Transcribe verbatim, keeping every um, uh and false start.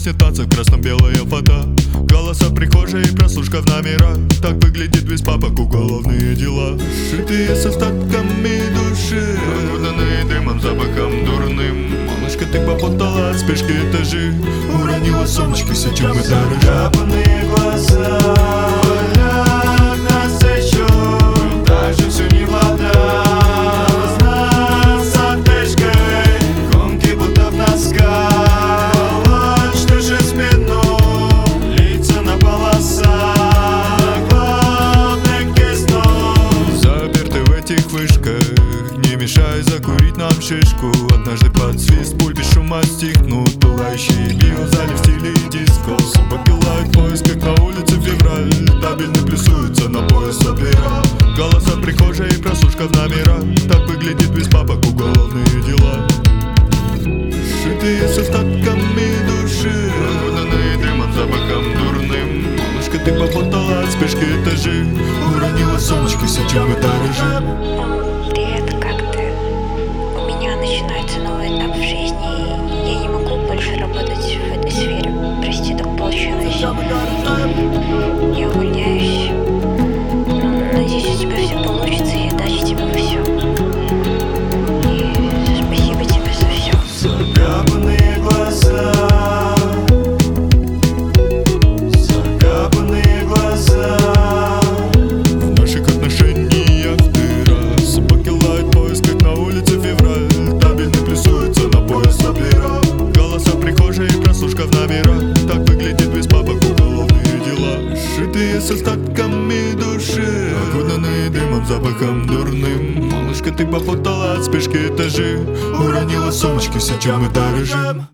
снятся красно-белые фото. Голоса в прихожей и прослушка в номерах. Так выглядит весь папок, уголовные дела. Шитые с остатками души, окутанные дымом, запахом дурным. Малышка, ты попутала от спешки этажи, уронила сумочки, все, чем мы дорожим. Капанные глаза болят нас еще, даже все не вода. Глаза с отдышкой, гонки будто в носках. Что же спину, лица на полосах, главных киснув. Заперты в этих вышках, не мешай закурить нам шишку. Однажды под свист пуль без шума стихнут. Пылающие биозали в стиле диско. Собаки лают в поисках на улице февраль. Табельный плюсуется на пояс опера. Голоса в прихожей и прослушка в номерах. Так выглядит весь папок, уголовные дела. Шитые с остатками души, окутанные дымом, запахом дурным. Малышка, ты попутала от спешки этажи, уронила сумочки, все, чем мы дорожим. Привет, как ты? У меня начинается новый этап в жизни. Я не могу больше работать в этой сфере. Прости, так получилось. Я увольняюсь. Ну, надеюсь, у тебя все получится, и удачи тебе во всем. И спасибо тебе за все. Закапанные глаза, закапанные глаза. В наших отношениях дыра. Собаки лают в поисках на улице февраль. Табельный плюсуется на пояс опера. Голоса в прихожей и прослушка в номерах. Так выглядит весь папок, уголовные дела. Шитые с остатками души, окутанные дымом, запахом дурным. Малышка, ты попутала от спешки этажи, уронила сумочки, все, чем мы дорожим.